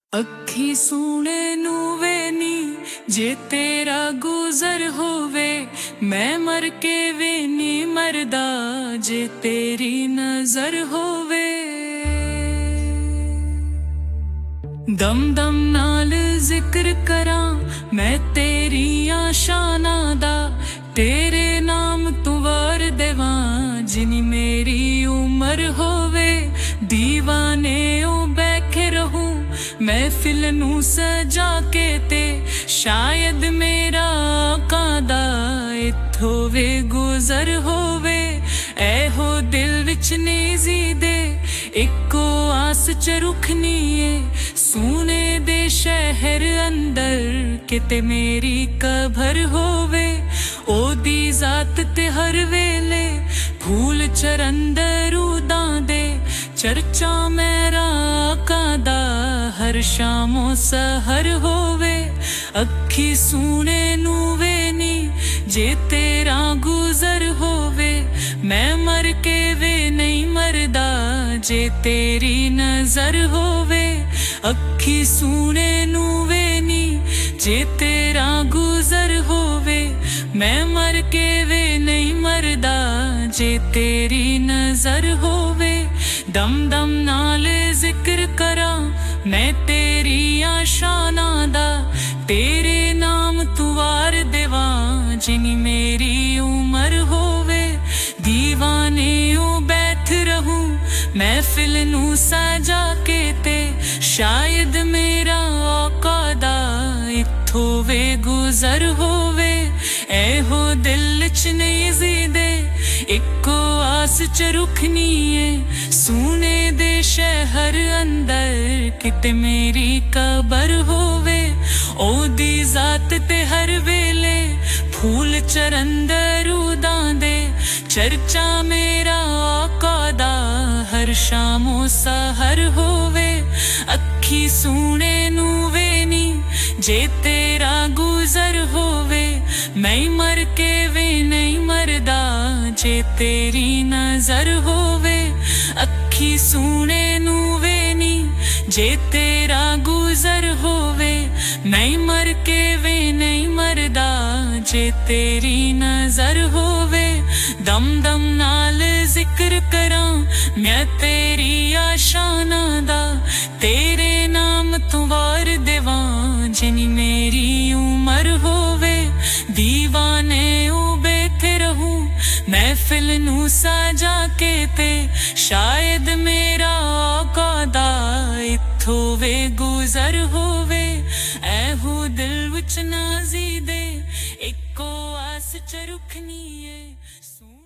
ਅੱਖੀ ਸੂਣੇ ਨੂੰ ਵੇ ਨੀ ਜੇ ਤੇਰਾ ਗੁਜ਼ਰ ਹੋਵੇ, ਮੈਂ ਮਰ ਕੇ ਵੀ ਨੀ ਮਰਦਾ ਜੇ ਤੇਰੀ ਨਜ਼ਰ ਹੋਵੇ। ਦਮ ਦਮ ਨਾਲ ਜ਼ਿਕਰ ਕਰਾਂ ਮੈਂ ਤੇਰੀਆਂ ਸ਼ਾਨਾਂ ਦਾ, ਤੇਰੇ ਨਾਮ ਤੂੰ ਵਾਰ ਦੇਵਾਂ ਜਿਨੀ ਮੇਰੀ ਉਮਰ ਹੋਵੇ। ਦੀਵਾਨੇ ਉਹ ਬੈਠੇ ਰਹੂੰ महफिल नू सजा के ते, शायद मेरा आका दा इत्थों वे गुजर होवे। ऐहो दिल विच नेज़ी दे इक्को आस च रुखनी है, सूने दे शहर अंदर किते मेरी कबर होवे। ओदी जात ते हर वेले फूल चरंदर उदां दे, चर्चा मेरा आका दा हर शामो सहर होवे। अखी सूने नू वे नी जे तेरा गुजर होवे, मैं मर के वे नहीं मरदा जे तेरी नजर होवे। अखी सूने नू वे नी जे तेरा गुजर होवे, मैं मर के वे नहीं मरदा जे तेरी नजर होवे। दम दम नाल जिक्र करा मैं तेरिया शानां दा, तेरे नाम तू वार देवां जिनी मेरी उमर होवे। दीवाने ओ बैठ रहूं महफिल नू सजा के ते, शायद मेरा आका दा इत्थों वे गुजर होवे। ऐहो दिल च नेज़ी दे इक्को आस च रुखनी है, सूने दे शहर अंदर किते मेरी कबर होवे। ओदी जात ते हर वेले फूल चरंदर उदां दे, चर्चा मेरा आका दा हर शामो सहर होवे। अखी सूने नू वे नी जे तेरा गुजर होवे, मैं मर के वे नहीं मरदा जे तेरी नजर होवे। अखी सूने नू वे नी जे तेरा गुजर होवे, मैं मर के वे नहीं मरदा जे तेरी नजर होवे। दम दम नाल जिक्र करां मैं तेरी शानां दा, तेरे नाम तू वार देवां जिनी मेरी उमर होवे। दीवाने ओ बैठे रहूं महफिल नू सजा के ते, शायद मेरा आका दा इत्थों वे गुजर होवे। ऐहो दिल विच नाज़ी दे इक्को आस च रुखनी है।